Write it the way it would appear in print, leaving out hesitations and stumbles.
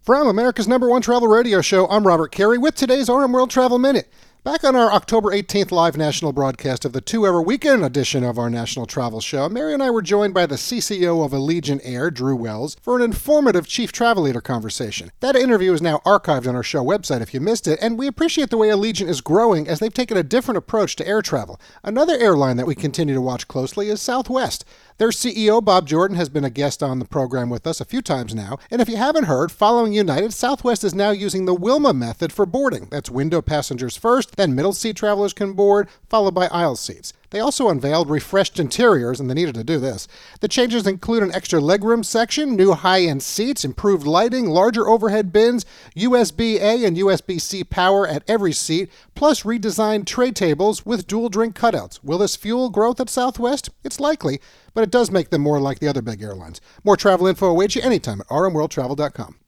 From America's #1 travel radio show, I'm Robert Carey with today's RM World Travel Minute. Back on our October 18th live national broadcast of the 2-hour weekend edition of our national travel show, Mary and I were joined by the CCO of Allegiant Air, Drew Wells, for an informative chief travel leader conversation. That interview is now archived on our show website if you missed it, and we appreciate the way Allegiant is growing as they've taken a different approach to air travel. Another airline that we continue to watch closely is Southwest. Their CEO, Bob Jordan, has been a guest on the program with us a few times now, and if you haven't heard, following United, Southwest is now using the Wilma method for boarding. That's window passengers first, then middle seat travelers can board, followed by aisle seats. They also unveiled refreshed interiors, and they needed to do this. The changes include an extra legroom section, new high-end seats, improved lighting, larger overhead bins, USB-A and USB-C power at every seat, plus redesigned tray tables with dual drink cutouts. Will this fuel growth at Southwest? It's likely, but it does make them more like the other big airlines. More travel info awaits you anytime at rmworldtravel.com.